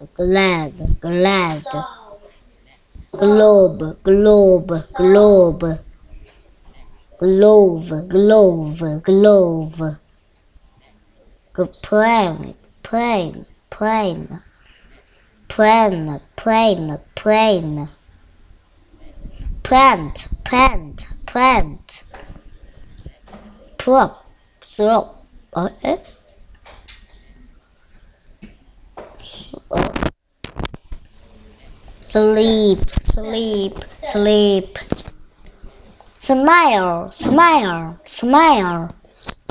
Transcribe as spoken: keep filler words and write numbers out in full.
glad, glad, globe, globe, globe, glove, glove, glove, plane, plane, plane, plane, plane, plane, plant, plant, plant, prop, slop, eh? Sleep, sleep, sleep. Smile, smile, smile.